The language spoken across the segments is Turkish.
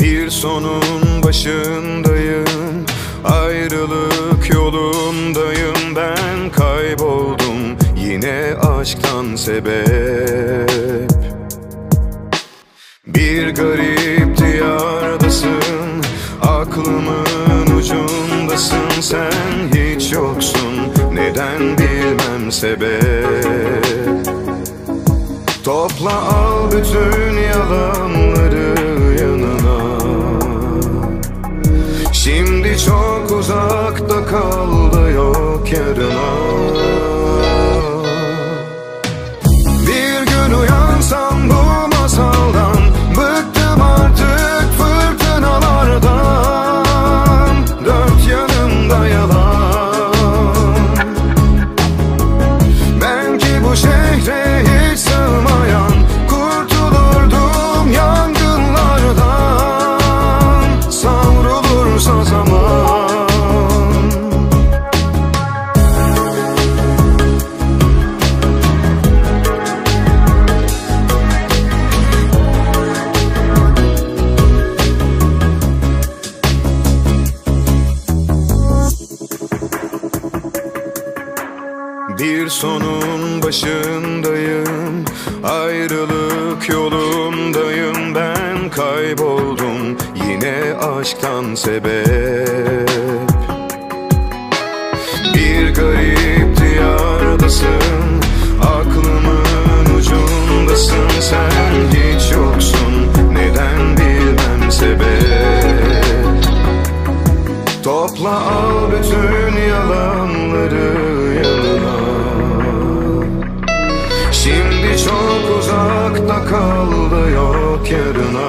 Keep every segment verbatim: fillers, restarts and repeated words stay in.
Bir sonun başındayım, ayrılık yolundayım. Ben kayboldum yine aşktan sebep. Bir garip diyardasın, aklımın ucundasın. Sen hiç yoksun, neden bilmem sebep. Topla al bütün yalanları yanına. Şimdi çok uzakta kaldı, yok yarına. Bir gün uyansam bu masaldan, bıktım artık fırtınalardan. Dört yanımda yalan. Ben ki bu şehre hiç sığmayan, kurtulurdum yangınlardan, savrulursa zaman. Bir sonun başındayım, ayrılık yolundayım. Ben kayboldum yine aşktan sebep. Bir garip diyardasın, aklımın ucundasın. Sen hiç yoksun, neden bilmem sebep. Topla al bütün yalanları yanına. Şimdi çok uzakta kaldı, yok yarına.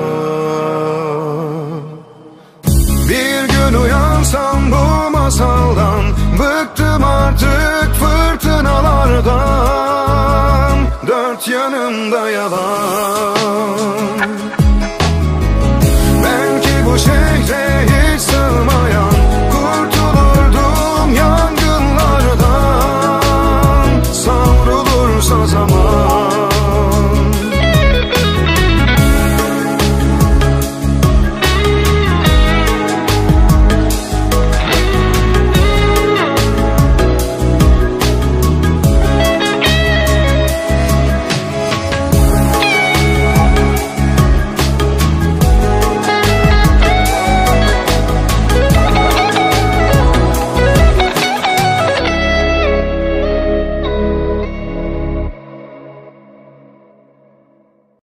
Bir gün uyansam bu masaldan, bıktım artık fırtınalardan. Dört yanımda yalan. Ben ki bu şehre